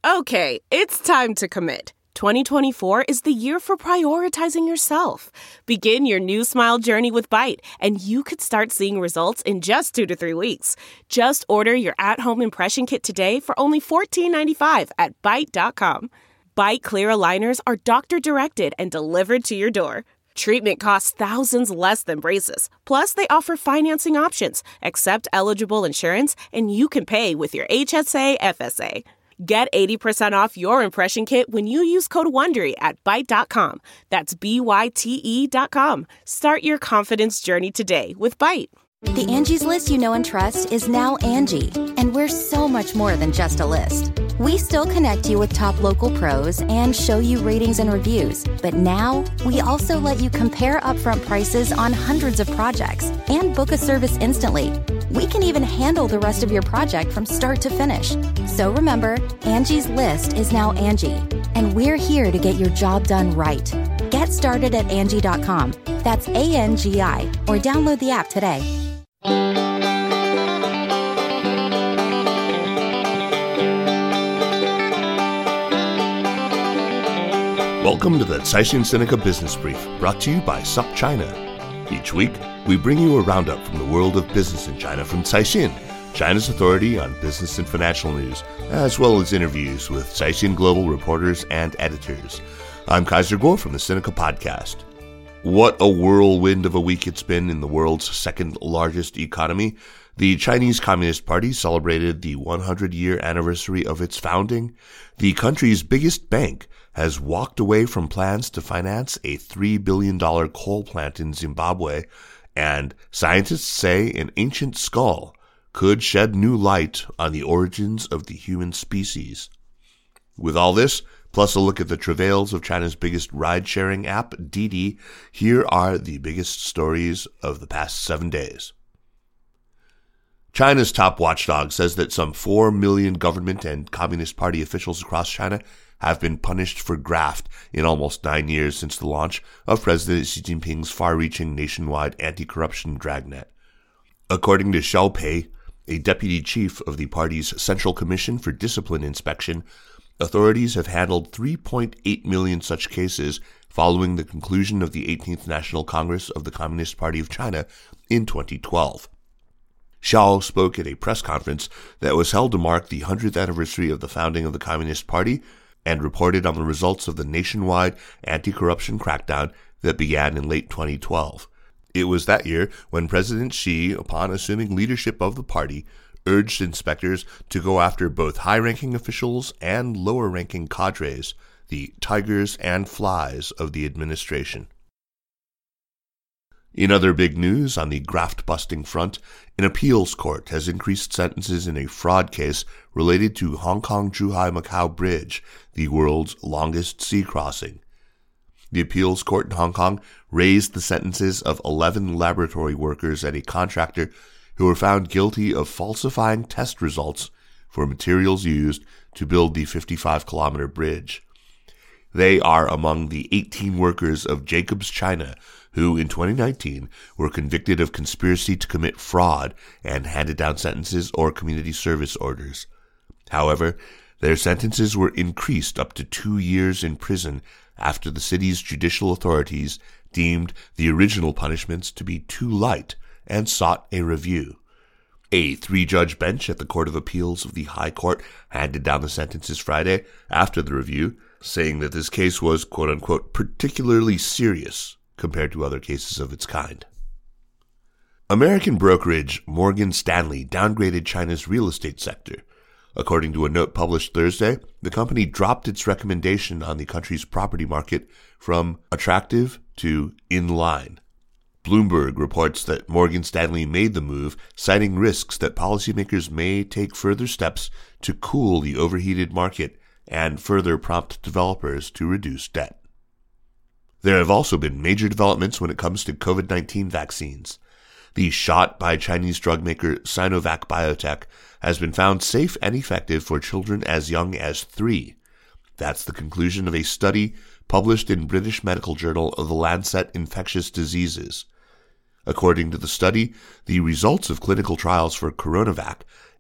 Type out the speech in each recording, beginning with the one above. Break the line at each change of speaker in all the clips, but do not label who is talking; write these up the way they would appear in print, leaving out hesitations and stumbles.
Okay, it's time to commit. 2024 is the year for prioritizing yourself. Begin your new smile journey with Byte, and you could start seeing results in just 2 to 3 weeks. Just order your at-home impression kit today for only $14.95 at Byte.com. Byte Clear aligners are doctor-directed and delivered to your door. Treatment costs thousands less than braces. Plus, they offer financing options, accept eligible insurance, and you can pay with your HSA, FSA. Get 80% off your impression kit when you use code WONDERY at Byte.com. That's BYTE.com. Start your confidence journey today with Byte.
The Angie's List you know and trust is now Angie, and we're so much more than just a list. We still connect you with top local pros and show you ratings and reviews, but now we also let you compare upfront prices on hundreds of projects and book a service instantly. We can even handle the rest of your project from start to finish. So remember, Angie's List is now Angie, and we're here to get your job done right. Get started at Angie.com. That's ANGI, or download the app today.
Welcome to the Caixin Sinica Business Brief, brought to you by SupChina. Each week, we bring you a roundup from the world of business in China from Caixin, China's authority on business and financial news, as well as interviews with Caixin Global reporters and editors. I'm Kaiser Kuo from the Sinica Podcast. What a whirlwind of a week it's been in the world's second largest economy. The Chinese Communist Party celebrated the 100-year anniversary of its founding. The country's biggest bank has walked away from plans to finance a $3 billion coal plant in Zimbabwe, and scientists say an ancient skull could shed new light on the origins of the human species. With all this, plus a look at the travails of China's biggest ride-sharing app, Didi, here are the biggest stories of the past 7 days. China's top watchdog says that some 4 million government and Communist Party officials across China have been punished for graft in almost 9 years since the launch of President Xi Jinping's far-reaching nationwide anti-corruption dragnet. According to Xiao Pei, a deputy chief of the party's Central Commission for Discipline Inspection, authorities have handled 3.8 million such cases following the conclusion of the 18th National Congress of the Communist Party of China in 2012. Xiao spoke at a press conference that was held to mark the 100th anniversary of the founding of the Communist Party and reported on the results of the nationwide anti-corruption crackdown that began in late 2012. It was that year when President Xi, upon assuming leadership of the party, urged inspectors to go after both high-ranking officials and lower-ranking cadres, the tigers and flies of the administration. In other big news on the graft-busting front, an appeals court has increased sentences in a fraud case related to Hong Kong-Zhuhai-Macau Bridge, the world's longest sea crossing. The appeals court in Hong Kong raised the sentences of 11 laboratory workers at a contractor who were found guilty of falsifying test results for materials used to build the 55-kilometer bridge. They are among the 18 workers of Jacobs China who, in 2019, were convicted of conspiracy to commit fraud and handed down sentences or community service orders. However, their sentences were increased up to 2 years in prison after the city's judicial authorities deemed the original punishments to be too light and sought a review. A 3-judge bench at the Court of Appeals of the High Court handed down the sentences Friday after the review, saying that this case was, quote-unquote, particularly serious compared to other cases of its kind. American brokerage Morgan Stanley downgraded China's real estate sector. According to a note published Thursday, the company dropped its recommendation on the country's property market from attractive to in line. Bloomberg reports that Morgan Stanley made the move, citing risks that policymakers may take further steps to cool the overheated market and further prompt developers to reduce debt. There have also been major developments when it comes to COVID-19 vaccines. The shot by Chinese drug maker Sinovac Biotech has been found safe and effective for children as young as 3. That's the conclusion of a study published in British medical journal of The Lancet Infectious Diseases. According to the study, the results of clinical trials for Coronavac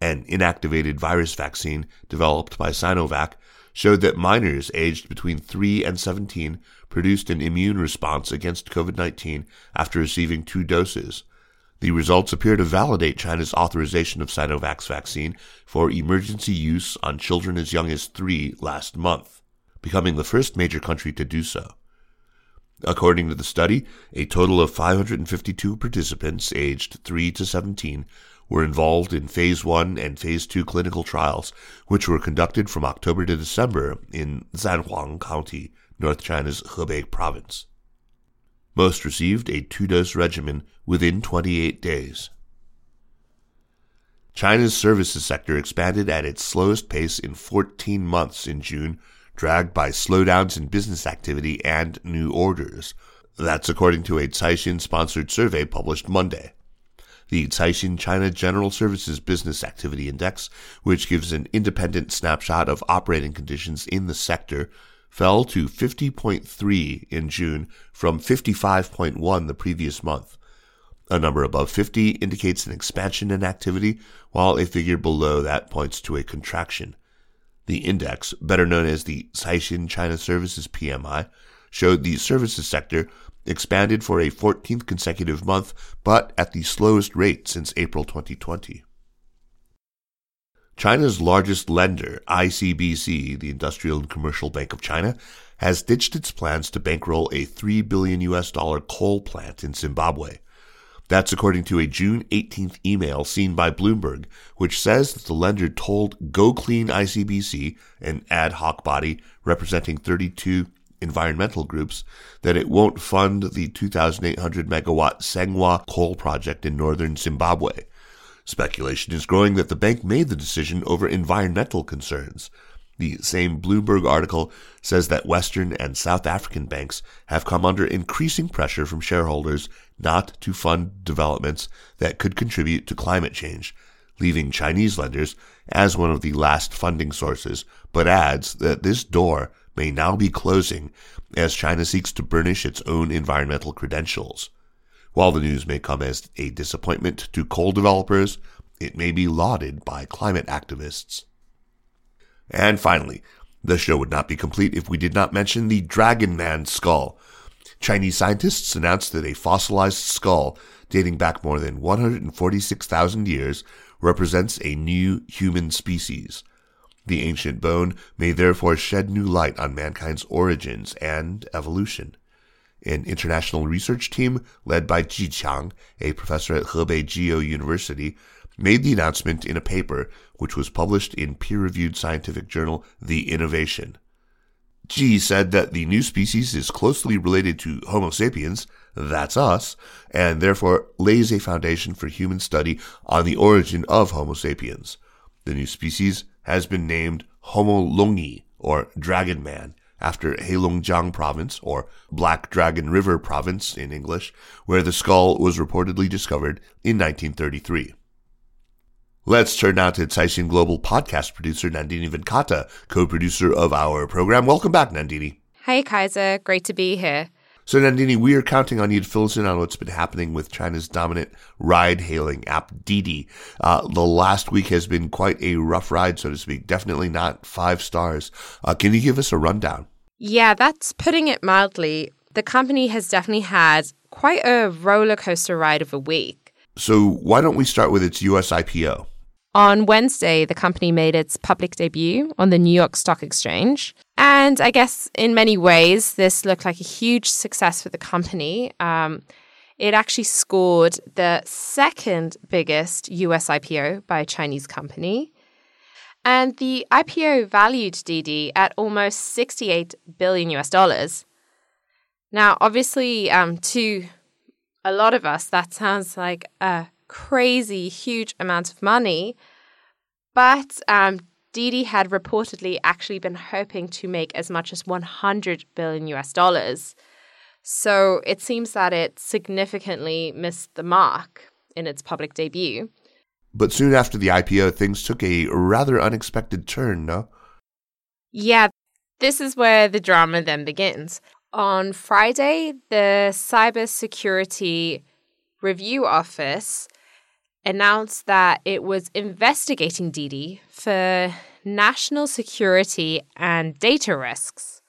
an inactivated virus vaccine developed by Sinovac, showed that minors aged between 3 and 17 produced an immune response against COVID-19 after receiving 2 doses. The results appear to validate China's authorization of Sinovac's vaccine for emergency use on children as young as 3 last month, becoming the first major country to do so. According to the study, a total of 552 participants aged 3 to 17 were involved in Phase 1 and Phase 2 clinical trials, which were conducted from October to December in Zanhuang County, North China's Hebei province. Most received a 2-dose regimen within 28 days. China's services sector expanded at its slowest pace in 14 months in June, dragged by slowdowns in business activity and new orders. That's according to a Caixin-sponsored survey published Monday. The Caixin China General Services Business Activity Index, which gives an independent snapshot of operating conditions in the sector, fell to 50.3 in June from 55.1 the previous month. A number above 50 indicates an expansion in activity, while a figure below that points to a contraction. The index, better known as the Caixin China Services PMI, showed the services sector expanded for a 14th consecutive month, but at the slowest rate since April 2020. China's largest lender, ICBC, the Industrial and Commercial Bank of China, has ditched its plans to bankroll a $3 billion coal plant in Zimbabwe. That's according to a June 18th email seen by Bloomberg, which says that the lender told Go Clean ICBC, an ad hoc body representing 32 environmental groups, that it won't fund the 2,800-megawatt Sengwa coal project in northern Zimbabwe. Speculation is growing that the bank made the decision over environmental concerns. The same Bloomberg article says that Western and South African banks have come under increasing pressure from shareholders not to fund developments that could contribute to climate change, leaving Chinese lenders as one of the last funding sources, but adds that this door may now be closing as China seeks to burnish its own environmental credentials. While the news may come as a disappointment to coal developers, it may be lauded by climate activists. And finally, the show would not be complete if we did not mention the Dragon Man skull. Chinese scientists announced that a fossilized skull dating back more than 146,000 years represents a new human species. The ancient bone may therefore shed new light on mankind's origins and evolution. An international research team led by Ji Qiang, a professor at Hebei Jiao University, made the announcement in a paper which was published in peer-reviewed scientific journal The Innovation. Ji said that the new species is closely related to Homo sapiens, that's us, and therefore lays a foundation for human study on the origin of Homo sapiens. The new species has been named Homo longi, or Dragon Man, after Heilongjiang Province, or Black Dragon River Province in English, where the skull was reportedly discovered in 1933. Let's turn now to Caixin Global podcast producer Nandini Venkata, co-producer of our program. Welcome back, Nandini.
Hey, Kaiser. Great to be here.
So, Nandini, we are counting on you to fill us in on what's been happening with China's dominant ride-hailing app, Didi. The last week has been quite a rough ride, so to speak. Definitely not 5 stars. Can you give us a rundown?
Yeah, that's putting it mildly. The company has definitely had quite a roller coaster ride of a week.
So why don't we start with its US IPO?
On Wednesday, the company made its public debut on the New York Stock Exchange. And I guess in many ways, this looked like a huge success for the company. It actually scored the second biggest US IPO by a Chinese company. And the IPO valued Didi at almost $68 billion. Now, obviously, to a lot of us, that sounds like a crazy, huge amount of money. But Didi had reportedly actually been hoping to make as much as $100 billion. So it seems that it significantly missed the mark in its public debut.
But soon after the IPO, things took a rather unexpected turn, no?
Yeah, this is where the drama then begins. On Friday, the Cybersecurity Review Office
announced that it was investigating Didi for national security and data risks.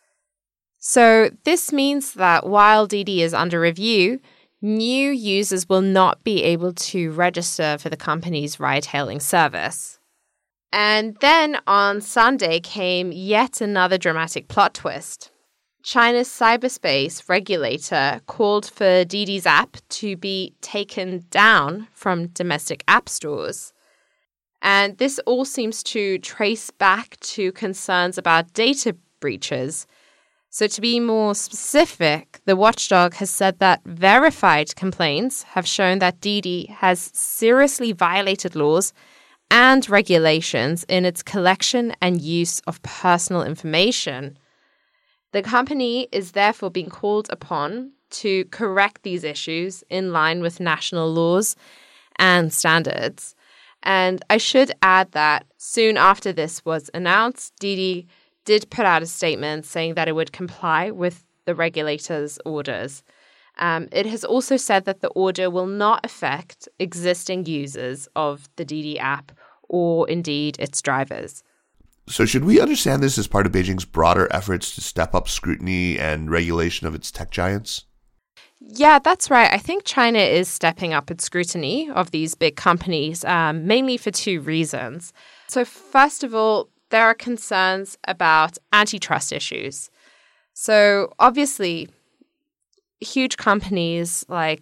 So this means that while Didi is under review, new users will not be able to register for the company's ride-hailing service. And then on Sunday came yet another dramatic plot twist. China's cyberspace regulator called for Didi's app to be taken down from domestic app stores. And this all seems to trace back to concerns about data breaches. So to be more specific, the watchdog has said that verified complaints have shown that Didi has seriously violated laws and regulations in its collection and use of personal information. The company is therefore being called upon to correct these issues in line with national laws and standards. And I should add that soon after this was announced, Didi did put out a statement saying that it would comply with the regulator's orders. It has also said that the order will not affect existing users of the Didi app or indeed its drivers.
So should we understand this as part of Beijing's broader efforts to step up scrutiny and regulation of its tech giants?
Yeah, that's right. I think China is stepping up its scrutiny of these big companies, mainly for two reasons. So first of all, there are concerns about antitrust issues. So obviously, huge companies like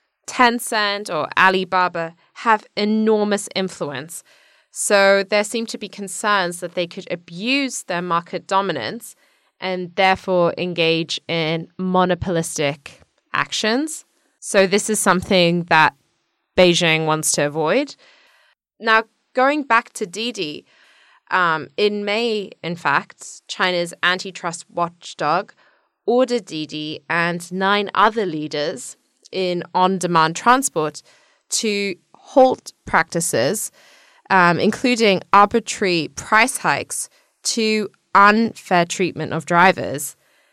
Tencent or Alibaba have enormous influence. So there seem to be concerns that they could abuse their market dominance and therefore engage in monopolistic actions. So this is something that Beijing wants to avoid. Now, going back to Didi, in May, in fact, China's antitrust watchdog ordered Didi and 9 other leaders in on-demand transport to halt practices, including arbitrary price hikes to unfair treatment of drivers.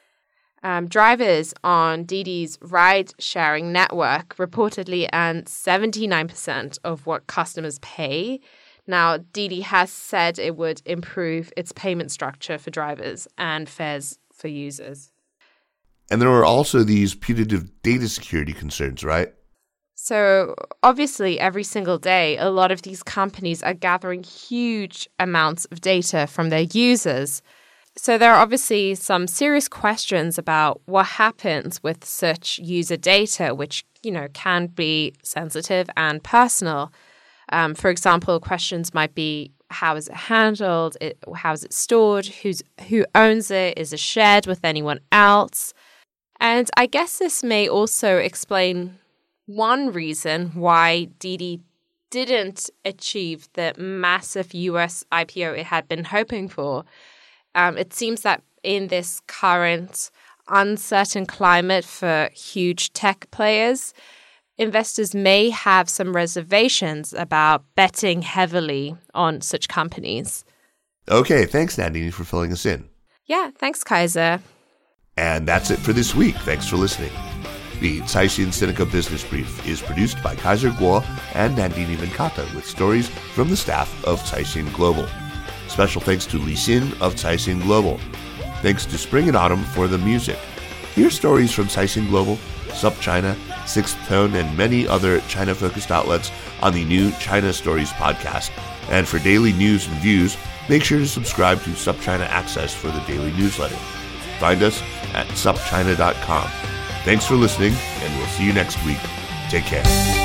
Drivers on Didi's ride-sharing network reportedly earn 79% of what customers pay. Now, Didi has said it would improve its payment structure for drivers and fares for users.
And there are also these putative data security concerns, right?
So obviously, every single day, a lot of these companies are gathering huge amounts of data from their users. So there are obviously some serious questions about what happens with such user data, which, can be sensitive and personal. For example, questions might be, how is it handled? How is it stored? Who owns it? Is it shared with anyone else? And I guess this may also explain one reason why Didi didn't achieve the massive US IPO it had been hoping for. It seems that in this current uncertain climate for huge tech players, investors may have some reservations about betting heavily on such companies.
Okay, thanks, Nandini, for filling us in.
Yeah, thanks, Kaiser.
And that's it for this week. Thanks for listening. The Caixin Sinica Business Brief is produced by Kaiser Kuo and Nandini Venkata with stories from the staff of Caixin Global. Special thanks to Li Xin of Caixin Global. Thanks to Spring and Autumn for the music. Hear stories from Caixin Global, SupChina, Sixth Tone, and many other China-focused outlets on the new China Stories podcast. And for daily news and views, make sure to subscribe to SupChina Access for the daily newsletter. Find us at supchina.com. Thanks for listening, and we'll see you next week. Take care.